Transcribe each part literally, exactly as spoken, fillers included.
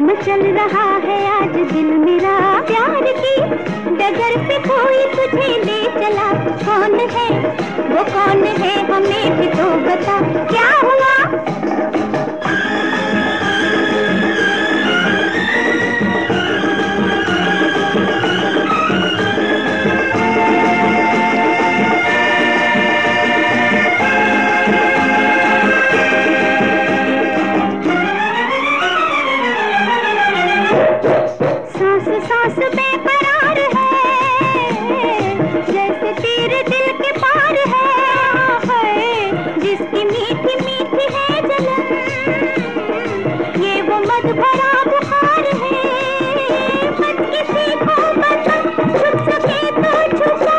मचल रहा है आज दिल मेरा प्यार की डगर पे कोई तुझे ले चला। कौन है वो कौन है हमें भी तो बता क्या हुआ। सांस बेकरार है जैसे तेरे दिल के पार है जिसकी मीठी मीठी है जलन ये वो मत भरा बुखार है। मत किसी को बता छुप सके तो छुपा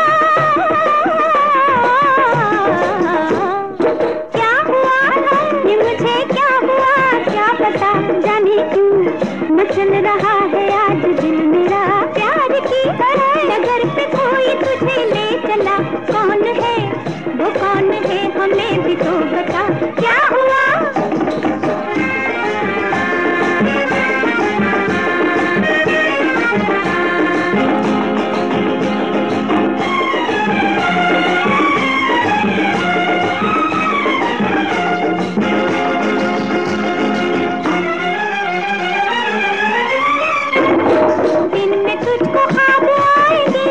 क्या हुआ है ये मुझे क्या हुआ क्या पता जाने क्यों मचल रहा है आज दिल मेरा प्यार की डगर पे कोई तुझे ले चला। कौन है वो कौन है हमें भी तो बता क्या हुआ। तुझको ख्वाब आएंगे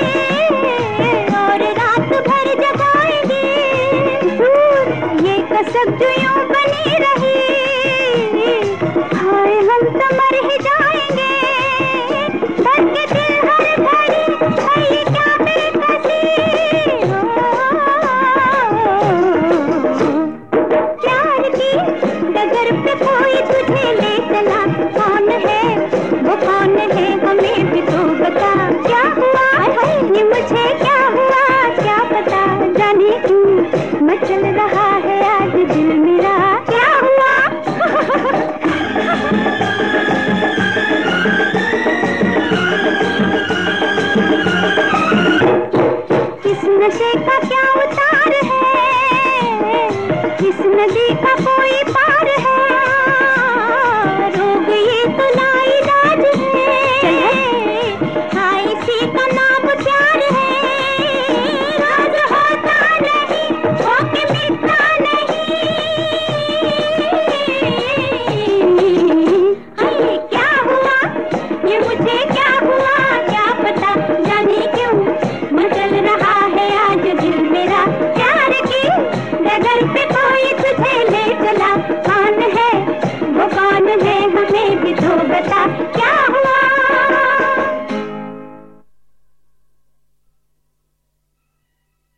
और रात भर जगाएंगे दूर ये कसक जो यूं बनी रही हाय हम तो मर ही जाएंगे। धड़के दिल हर घड़ी है ये क्या बेकसी प्यार की डगर पे कोई तुझे ले चला। कौन है वो कौन है हमें भी तो बता क्या हुआ है ये मुझे क्या हुआ क्या पता जाने क्यों मचल रहा